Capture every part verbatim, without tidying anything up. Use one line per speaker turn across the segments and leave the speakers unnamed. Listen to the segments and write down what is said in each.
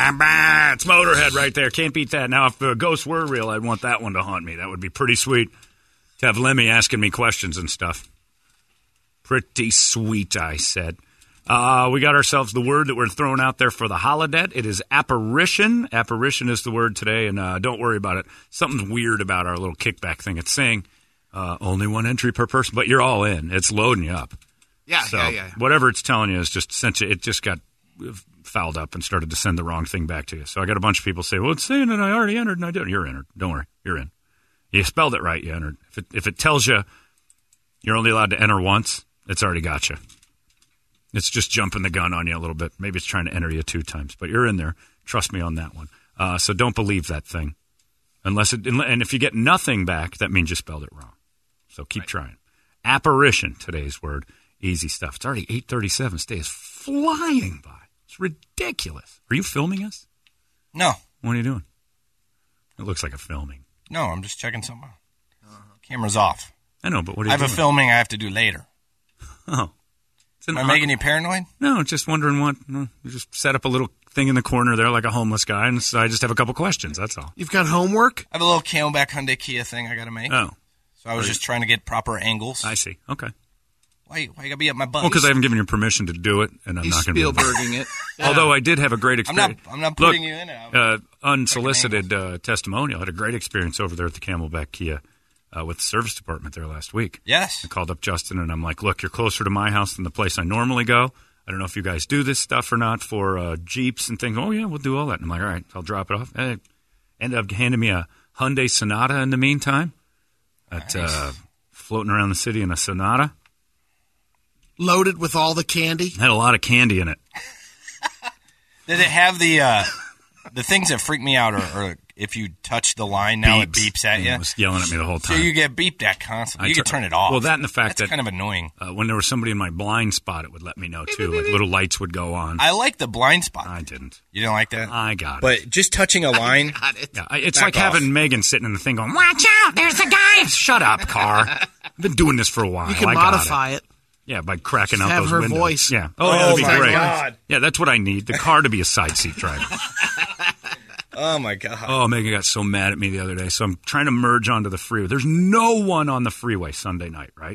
bah, bah. It's Motorhead right there. Can't beat that. Now, if the ghosts were real, I'd want that one to haunt me. That would be pretty sweet to have Lemmy asking me questions and stuff. Pretty sweet, I said. Uh, we got ourselves the word that we're throwing out there for the holiday. It is apparition. Apparition is the word today, and uh, don't worry about it. Something's weird about our little kickback thing. It's saying uh, only one entry per person, but you're all in. It's loading you up.
Yeah,
so
yeah, yeah.
Whatever it's telling you is just sent you. It just got fouled up and started to send the wrong thing back to you. So I got a bunch of people say, well, it's saying that I already entered, and I did. You're entered. Don't worry. You're in. You spelled it right. You entered. If it, if it tells you you're only allowed to enter once, it's already got you. It's just jumping the gun on you a little bit. Maybe it's trying to enter you two times, but you're in there. Trust me on that one. Uh, so don't believe that thing. Unless it, and if you get nothing back, that means you spelled it wrong. So keep right. trying. Apparition, today's word. Easy stuff. It's already eight thirty-seven. This day is flying by. It's ridiculous. Are you filming us?
No.
What are you doing? It looks like a filming.
No, I'm just checking something out. Uh-huh. Camera's off.
I know, but what are you
I have
doing?
a filming I have to do later.
Oh.
Am I making you paranoid?
No, just wondering what. You just set up a little thing in the corner there like a homeless guy, and so I just have a couple questions. That's all.
You've got homework?
I have a little Camelback Hyundai Kia thing I got to make.
Oh.
So I was just trying to get proper angles.
I see. Okay.
Why, why you got to be up my butt?
Well, because I haven't given you permission to do it, and I'm
He's
not going to be
Spielberging it.
Yeah. Although I did have a great experience.
I'm not, I'm not putting
Look,
you in it.
Uh, unsolicited uh, testimonial. I had a great experience over there at the Camelback Kia uh, with the service department there last week.
Yes.
I called up Justin, and I'm like, look, you're closer to my house than the place I normally go. I don't know if you guys do this stuff or not for uh, Jeeps and things. Oh, yeah, we'll do all that. And I'm like, all right, I'll drop it off. And it ended up handing me a Hyundai Sonata in the meantime. At, nice. uh, floating around the city in a Sonata.
Loaded with all the candy?
Had a lot of candy in it.
Did it have the uh, the things that freak me out are, are if you touch the line now
beeps.
It beeps at you?
It was yelling at me the whole time.
So you get beeped at constantly.
I
You
tur-
can turn it off.
Well, that and the fact
That's
that
kind of annoying.
Uh, when there was somebody in my blind spot, it would let me know too. Like little lights would go on.
I like the blind spot.
I didn't.
You didn't like that?
I got it.
But just touching a line.
I got it.
Yeah, I, it's
Back
like
off.
having Megan sitting in the thing going, "Watch out! There's a guy!" Shut up, car. I've been doing this for a while.
You can
I got
modify
it.
it.
Yeah, by cracking
Just
out
have
those
her
windows.
voice.
Yeah. Oh,
Oh,
that'd be
my
great.
God.
Yeah, that's what I need. The car to be a side seat driver.
Oh, my God.
Oh, Megan got so mad at me the other day. So I'm trying to merge onto the freeway. There's no one on the freeway Sunday night, right?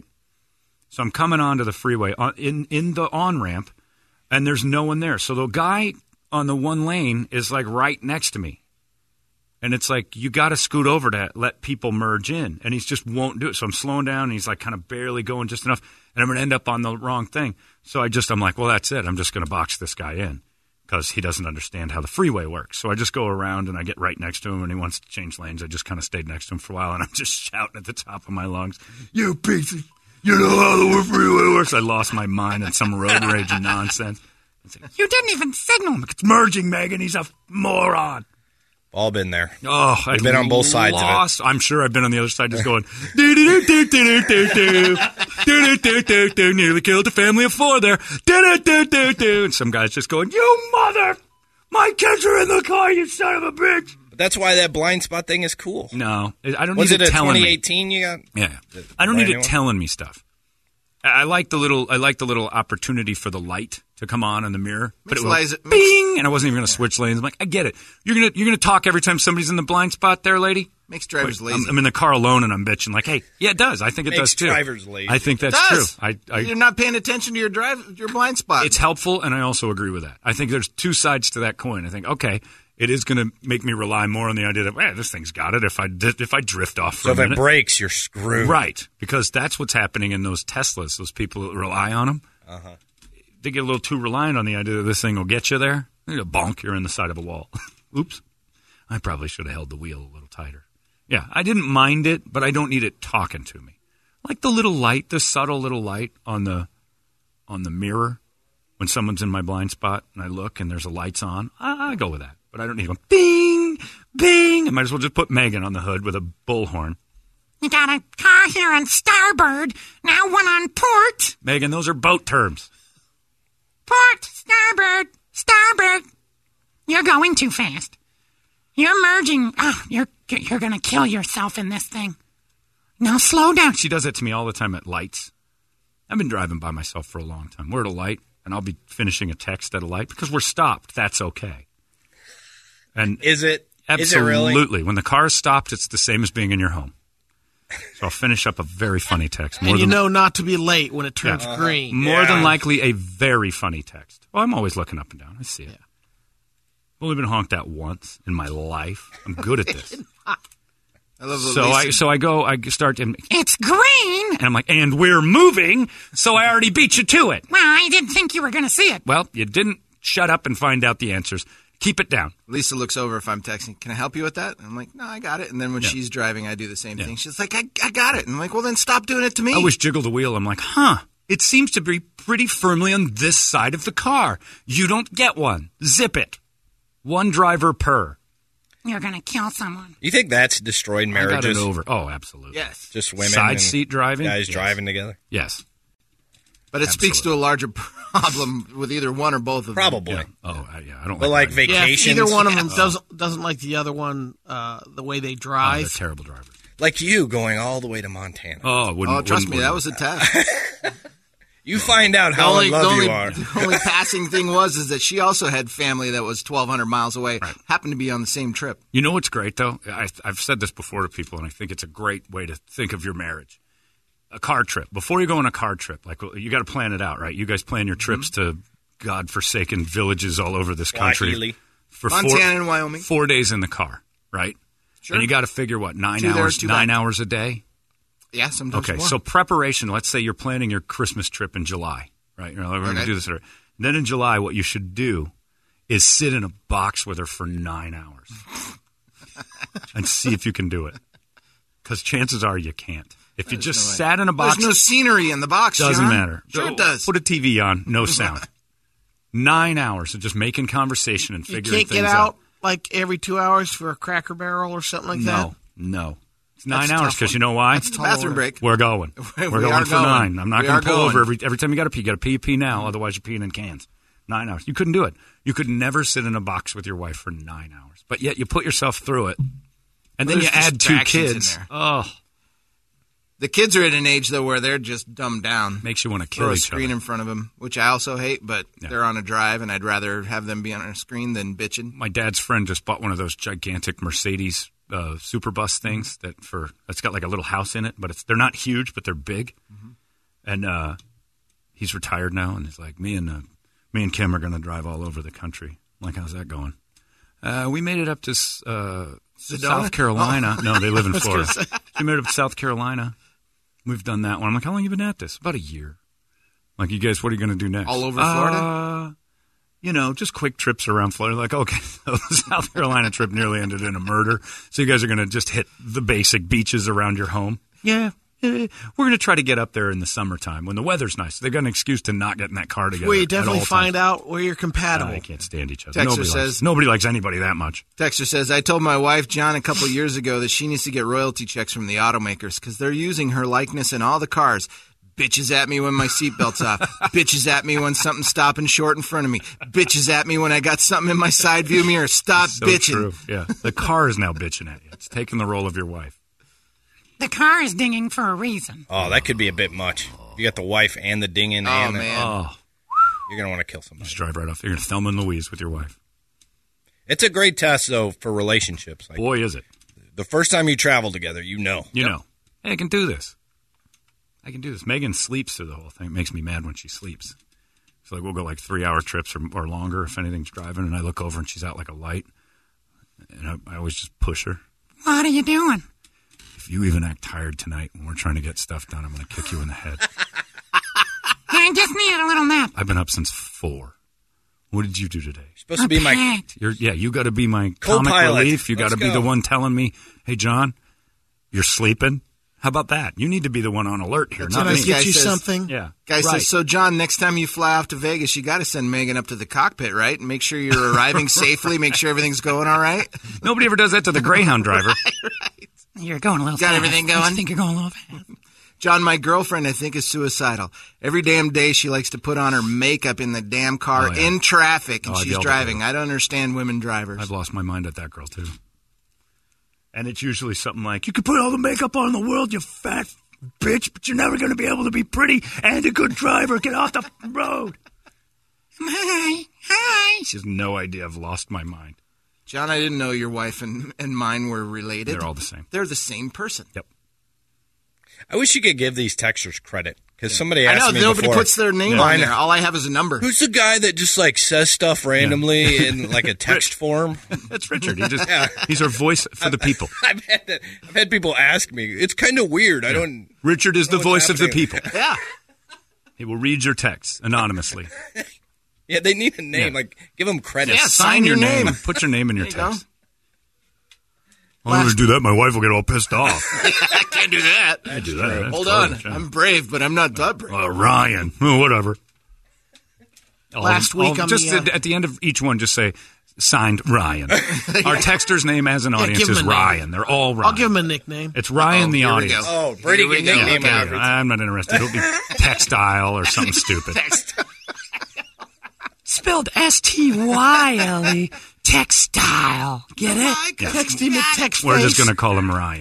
So I'm coming onto the freeway on, in, in the on-ramp, and there's no one there. So the guy on the one lane is, like, right next to me. And it's like, you got to scoot over to let people merge in. And he just won't do it. So I'm slowing down, and he's, like, kind of barely going just enough. And I'm going to end up on the wrong thing. So I just, I'm like, well, that's it. I'm just going to box this guy in. Because he doesn't understand how the freeway works. So I just go around and I get right next to him and he wants to change lanes. I just kind of stayed next to him for a while and I'm just shouting at the top of my lungs, "You piece of, you know how the freeway works." I lost my mind in some road rage and nonsense. Like, "You didn't even signal him." It's merging, Megan. He's a moron.
All been there.
Oh, I've
been on both sides
lost. of it. I'm sure I've been on the other side just going, do do do do do do do do do do do, nearly killed a family of four there. Do do do do do, and some guy's just going, "You mother, my kids are in the car, you son of a bitch."
But that's why that blind spot thing is cool.
No, I don't
Was
need
it
it
a
telling
twenty
me.
eighteen you got?
Yeah, I don't need
brand
it
new one?
telling me stuff. I I like the little, I like the little opportunity for the light to come on in the mirror, but it was
Mixed-
bing, and I wasn't even going to switch lanes. I'm like, I get it. You're gonna, you're gonna talk every time somebody's in the blind spot, there, lady.
Makes drivers
But
lazy.
I'm, I'm in the car alone, and I'm bitching like, hey, yeah, it does. I think it
Makes
does too.
drivers lazy.
I think that's
It does.
true. I, I,
You're not paying attention to your drive, your blind spot.
it's helpful, and I also agree with that. I think there's two sides to that coin. I think, okay, it is going to make me rely more on the idea that, well, this thing's got it. If I di- if I drift off for
So
a
if
minute,
it breaks, you're screwed.
right? Because that's what's happening in those Teslas. Those people that rely on them, uh-huh. they get a little too reliant on the idea that this thing will get you there. You know, bonk, you're in the side of a wall. Oops, I probably should have held the wheel a little tighter. Yeah, I didn't mind it, but I don't need it talking to me. Like the little light, the subtle little light on the on the mirror when someone's in my blind spot and I look and there's a lights on, I, I go with that. But I don't need them. Bing, bing. I might as well just put Megan on the hood with a bullhorn. "You got a car here on starboard, now one on port." Megan, those are boat terms. "Port, starboard, starboard. You're going too fast. You're merging. Oh, you're you're going to kill yourself in this thing. Now slow down." She does that to me all the time at lights. I've been driving by myself for a long time. We're at a light, and I'll be finishing a text at a light because we're stopped. That's okay. And
Is it?
absolutely.
Is it really?
When the car is stopped, it's the same as being in your home. So I'll finish up a very funny text. More
And you
than,
know not to be late when it turns
Yeah.
green.
more
Yeah.
than likely a very funny text. Well, I'm always looking up and down. I see it. I've only been honked at once in my life. I'm good at this.
I love the
So I
Lisa-
so I go I start and it's green and I'm like, and we're moving, so I already beat you to it. Well, I didn't think you were going to see it. Well, you didn't shut up and find out the answers. Keep it down.
Lisa looks over if I'm texting. Can I help you with that? And I'm like, no, I got it. And then when
Yeah.
she's driving, I do the same
Yeah.
thing. She's like, I, I got it. And I'm like, well, then stop doing it to me.
I always jiggle the wheel. I'm like, huh, it seems to be pretty firmly on this side of the car. You don't get one. Zip it. One driver per.
You're going to kill someone.
You think that's destroyed
I got
marriages?
it over. Oh, absolutely.
Yes.
Just women
Side
and
seat driving?
guys
Yes.
driving together?
Yes.
But it speaks to a larger problem with either one or both of them.
Probably.
Yeah. Oh, I- yeah. I don't
But like
driving.
Yeah, if
vacations,
either one of them doesn't doesn't like the other one, uh, the way they
Oh, they're
drive.
terrible drivers.
like you going all the way to Montana.
Oh, wouldn't,
Oh, trust
wouldn't-
me, that
wouldn't.
was a test.
You find out
The
how
only,
in
the
love
only,
you are.
the only passing thing was is that she also had family that was twelve hundred miles away, happened to be on the same trip.
You know what's great, though? I, I've said this before to people, and I think it's a great way to think of your marriage. A car trip. Before you go on a car trip, like you got to plan it out, right? You guys plan your trips
Mm-hmm.
to godforsaken villages all over this country.
Swahili.
For
Montana
four,
and Wyoming.
Four days in the car, right?
Sure.
And you got to figure, what, nine
Two there,
hours
two
nine
back.
hours a day?
Yeah, sometimes
Okay,
more.
so preparation, let's say you're planning your Christmas trip in July, right? You're like, we're going to
Okay.
do this. Then in July, what you should do is sit in a box with her for nine hours and see if you can do it. Because chances are you can't. If you just
no way.
sat in a box,
There's no scenery in the box.
doesn't
John.
matter.
Sure
Go-
it does.
Put a T V on, no sound. Nine hours of just making conversation and
You
figuring
can't
things
get out
out.
like every two hours for a Cracker Barrel or something like that.
No, no. It's nine
That's a
hours
tough
because
one.
you know why?
That's the bathroom break.
We're going.
We
We're
are
going for
going.
nine. I'm not
We
going
are
to pull
going.
over every every time you got to pee. You got to pee, you pee now. Otherwise, you're peeing in cans. Nine hours. You couldn't do it. You could never sit in a box with your wife for nine hours. But yet you put yourself through it, and
Well,
then you
there's
add two
distractions in
kids.
there.
Oh,
The kids are at an age, though, where they're just dumbed down.
makes you want to kill
Throw a
each
screen
other.
in front of them, which I also hate, but
Yeah.
they're on a drive, and I'd rather have them be on a screen than bitching.
My dad's friend just bought one of those gigantic Mercedes uh, Superbus things that for that's got like a little house in it, but it's they're not huge, but they're big.
Mm-hmm.
And uh, he's retired now, and he's like, me and uh, me and Kim are going to drive all over the country. I'm like, how's that going? Uh, we made it up to uh, South Carolina. No, they live in Florida. We made it up to South Carolina. We've done that one. I'm like, how long you been at this? About a year. Like, you guys, what are you going to do next?
All over Florida?
Uh, you know, just quick trips around Florida. Like, okay, so the South Carolina trip nearly ended in a murder. So you guys are going to just hit the basic beaches around your home? Yeah. yeah. We're going to try to get up there in the summertime when the weather's nice. They've got an excuse to not get in that car together.
Well, you
at
definitely
all
find
times.
out where you're compatible.
I can't stand each other.
Texter
Nobody,
says-
likes, nobody likes anybody that much.
Texter says, I told my wife, John, a couple years ago that she needs to get royalty checks from the automakers because they're using her likeness in all the cars. Bitches at me when my seatbelt's off. Bitches at me when something's stopping short in front of me. Bitches at me when I got something in my side view mirror. Stop
So
bitching.
true. Yeah. The car is now bitching at you. It's taking the role of your wife.
The car is dinging for a reason.
Oh, that could be a bit much. You got the wife and the dinging.
Oh,
and the,
man.
Oh,
You're going to want to kill somebody.
just drive right off. You're going to Thelma and Louise with your wife.
It's a great test, though, for relationships. Like,
Boy, is it.
the first time you travel together, you know.
You know, hey, I can do this. I can do this. Megan sleeps through the whole thing. It makes me mad when she sleeps. So like we'll go like three-hour trips or, or longer if anything's driving, and I look over and she's out like a light, and I, I always just push her.
What are you doing?
If you even act tired tonight when we're trying to get stuff done, I'm going to kick you in the head.
I just needed a little nap.
I've been up since four. What did you do today?
You're supposed to be my.
Packed.
You're, yeah, you got to be my comic
Co-pilot.
relief. You got to
Let's
be the
go.
one telling me, "Hey, John, you're sleeping." How about that? You need to be the one on alert here,
That's
not
what
me.
I get
Get you
says-
something.
Yeah,
Guy
right.
says, so John, next time you fly off to Vegas, you got to send Megan up to the cockpit, right? And make sure you're arriving safely, make sure everything's going all right.
Nobody ever does that to the Greyhound driver.
You're going a little
Got
fast.
everything
I
going?
think you're going a little fast.
John, my girlfriend, I think, is suicidal. Every damn day she likes to put on her makeup in the damn car
Oh, yeah.
in traffic, and
Oh, I've
she's
yelled at
driving.
her.
I don't understand women drivers.
I've lost my mind at that girl, too. And it's usually something like, you can put all the makeup on in the world, you fat bitch, but you're never going to be able to be pretty and a good driver. Get off the road.
Hi. Hi.
She has no idea I've lost my mind.
John, I didn't know your wife and, and mine were related.
They're all the same.
They're the same person.
Yep.
I wish you could give these texters credit because yeah. somebody
I
asked
know,
me
nobody
before,
puts their name
yeah.
on there. All I have is a number.
Who's the guy that just like says stuff randomly yeah. in like a text form?
That's Richard. He just yeah. he's our voice for the people.
I've had that, I've had people ask me. It's kind of weird. Yeah. I don't.
Richard is the voice
happening.
of the people.
Yeah.
He will read your texts anonymously.
Yeah, they need a name. Yeah. Like, give them credit.
Yeah,
sign, sign your name. name. Put your name in your
there
text. You I'm going to do that. My wife will get all pissed off.
I can't do that.
I do that. That's
Hold
courage,
on.
yeah.
I'm brave, but I'm not that brave.
Uh, Ryan. Oh, whatever.
Last
all,
week
all,
on
just
the, uh,
at, at the end of each one, just say, signed Ryan. yeah. Our texter's name as an
yeah,
audience is Ryan.
Name.
They're all Ryan.
I'll give him a nickname.
It's Ryan
oh,
the audience.
Oh, Brady can nickname
okay. it. I'm not interested. It'll be textile or something stupid.
Textile.
Spelled S T Y L E. Textile. Get it?
Yeah. Text him at text
We're
face.
just going to call him Ryan.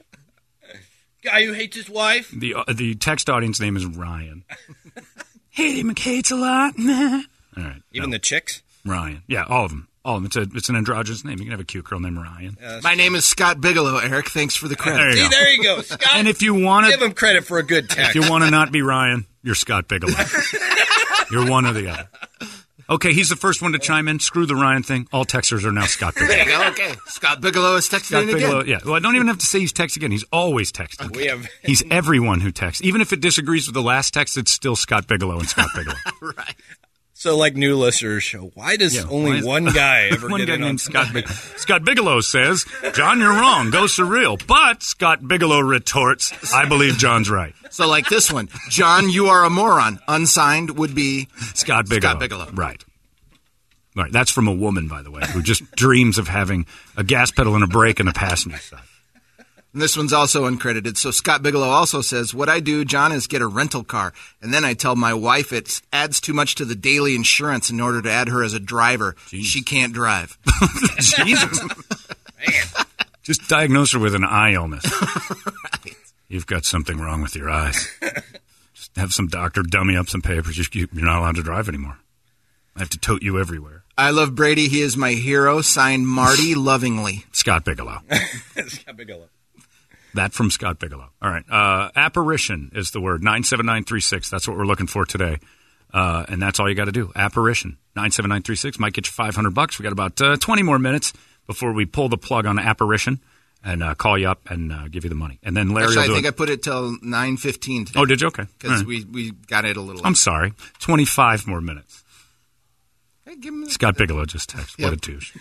Guy who hates his wife?
The uh, the text audience name is Ryan.
Hate him, hates a lot. All
right.
Even
no.
the chicks?
Ryan. Yeah, all of them. All of them. It's, a, it's an androgynous name. You can have a cute girl named Ryan.
Yeah, My true. name is Scott Bigelow, Eric. Thanks for the credit.
There you
See,
go.
there you go. Scott,
and if you want to...
Give him credit for a good text.
If you want to not be Ryan, you're Scott Bigelow. You're one or the other. Okay, he's the first one to chime in. Screw the Ryan thing. All texters are now Scott Bigelow.
There you go. Okay. Scott Bigelow is texting
Scott
again.
Bigelow, yeah. Well, I don't even have to say he's texting again. He's always texting.
We have...
He's everyone who texts. Even if it disagrees with the last text, it's still Scott Bigelow and Scott Bigelow.
Right.
So, like new listeners show, why does
yeah,
only
why is,
one guy ever
one
get
guy
in on
named Scott Bigelow? Scott Bigelow says, John, you're wrong. Go surreal. But Scott Bigelow retorts, I believe John's right.
So, like this one, John, you are a moron. Unsigned would be
Scott Bigelow.
Scott Bigelow.
Right. Right. That's from a woman, by the way, who just dreams of having a gas pedal and a brake and a passenger side.
And this one's also uncredited. So Scott Bigelow also says, what I do, John, is get a rental car. And then I tell my wife it adds too much to the daily insurance in order to add her as a driver. Jeez. She can't drive.
Jesus. Man. Just diagnose her with an eye illness. Right. You've got something wrong with your eyes. Just have some doctor dummy up some papers. You're not allowed to drive anymore. I have to tote you everywhere.
I love Brady. He is my hero. Signed, Marty Lovingly.
Scott Bigelow.
Scott Bigelow.
That from Scott Bigelow. All right. Uh, apparition is the word. nine seven nine three six. That's what we're looking for today. Uh, and that's all you got to do. Apparition. nine seven nine three six. Might get you five hundred bucks. We got about uh, twenty more minutes before we pull the plug on apparition and uh, call you up and uh, give you the money. And then Larry
Actually,
will
I
do
think
it.
I put it till nine fifteen today.
Oh, did you? Okay.
Because
right.
we, we got it a little late.
I'm sorry. twenty-five more minutes.
Hey, give him the,
Scott Bigelow just texted.
Yep.
What a douche.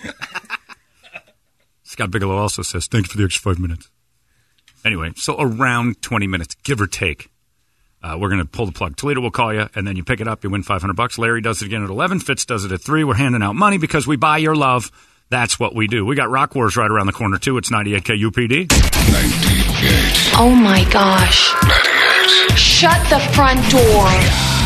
Scott Bigelow also says, thank you for the extra five minutes. Anyway, so around twenty minutes, give or take, uh, we're going to pull the plug. Toledo will call you, and then you pick it up. You win five hundred bucks. Larry does it again at eleven. Fitz does it at three. We're handing out money because we buy your love. That's what we do. We got Rock Wars right around the corner, too. It's ninety-eight K U P D.
ninety-eight. Oh, my gosh. ninety-eight. Shut the front door.